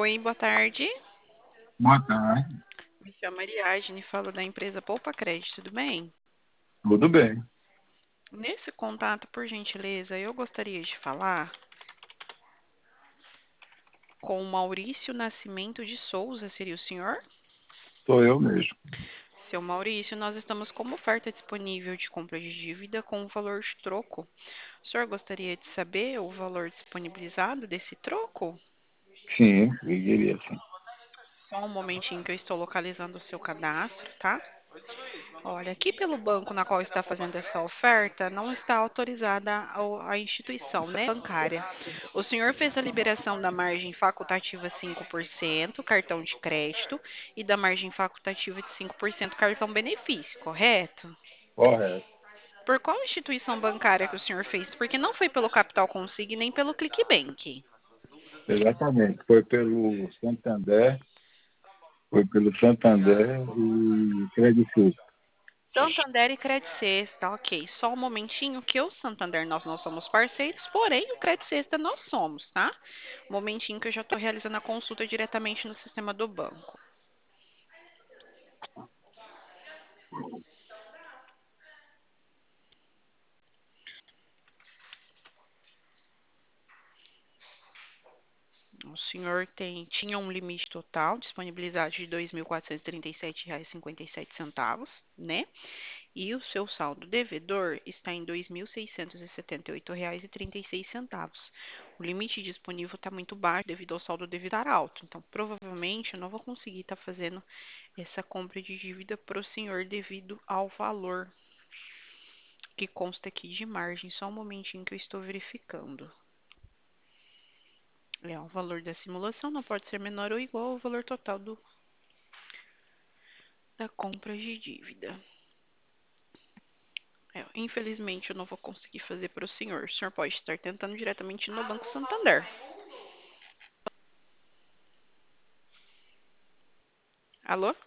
Oi, boa tarde. Boa tarde, Me chamo Ariadne, falo da empresa Poupa Crédito, tudo bem? tudo bem? Nesse contato, por gentileza, eu gostaria de falar com o Maurício Nascimento de Souza, seria o senhor? Sou eu mesmo. Seu Maurício, nós estamos com uma oferta disponível de compra de dívida com o valor de troco. O senhor gostaria de saber o valor disponibilizado desse troco? Sim, eu diria sim. Só um momentinho que eu estou localizando o seu cadastro, tá? Olha, aqui pelo banco na qual está fazendo essa oferta, não está autorizada a instituição, né, bancária. O senhor fez a liberação da margem facultativa 5%, cartão de crédito, e da margem facultativa de 5% cartão benefício, correto? Correto. Por qual instituição bancária que o senhor fez? Porque não foi pelo Capital Consig nem pelo Clickbank. Exatamente. Foi pelo Santander e Credit Suisse. Santander e Credit Sexta, ok. Só um momentinho que o Santander nós não somos parceiros, porém o Credit Sexta nós somos, tá? Um momentinho que eu já estou realizando a consulta diretamente no sistema do banco. O senhor tinha um limite total disponibilizado de R$ 2.437,57, né? E o seu saldo devedor está em R$ 2.678,36. O limite disponível está muito baixo devido ao saldo devido estar alto. Então, provavelmente, eu não vou conseguir estar fazendo essa compra de dívida para o senhor devido ao valor que consta aqui de margem. Só um momentinho que eu estou verificando. O valor da simulação não pode ser menor ou igual ao valor total da compra de dívida. Infelizmente, eu não vou conseguir fazer para o senhor. O senhor pode estar tentando diretamente no Banco Santander. Alô?